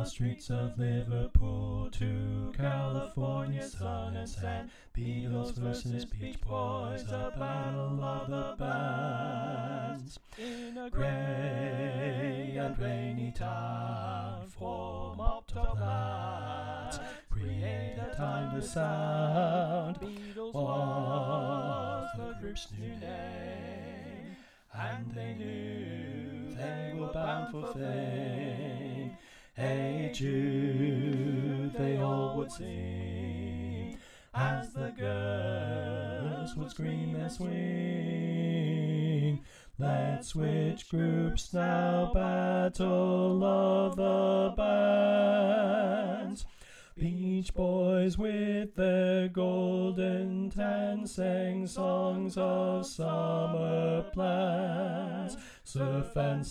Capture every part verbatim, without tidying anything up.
the streets of Liverpool to California sun and sand. Beatles versus Beach Boys, a battle of the bands. In a grey and rainy town, four mopped up lads create a timeless sound. Beatles was the group's new name, and they knew they were bound for fame. Hey Jude, they all would sing, as the girls would scream and swing. Let's switch groups now, battle of the bands. Beach Boys with their golden tan sang songs of summer plans, surf and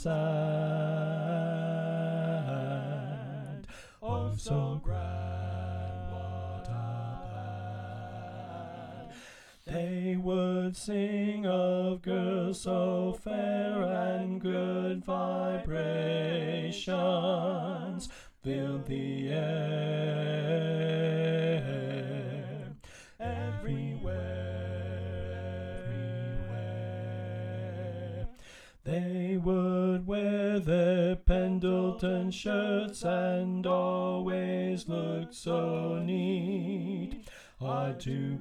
sand. Oh, so grand, what a band. They would sing of girls so fair and good vibrations filled the air. Everywhere, everywhere. They would wear their Pendleton shirts and always look so neat, hard to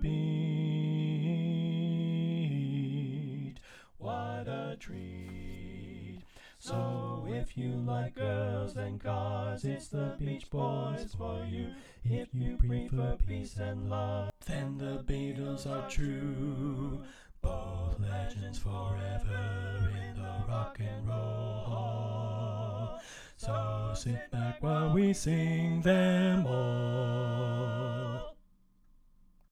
beat. What a treat. So if you like girls and cars, it's the Beach Boys for you. If you prefer peace and love, then the Beatles are true. Both legends forever in the rock and roll hall. So sit back while we sing them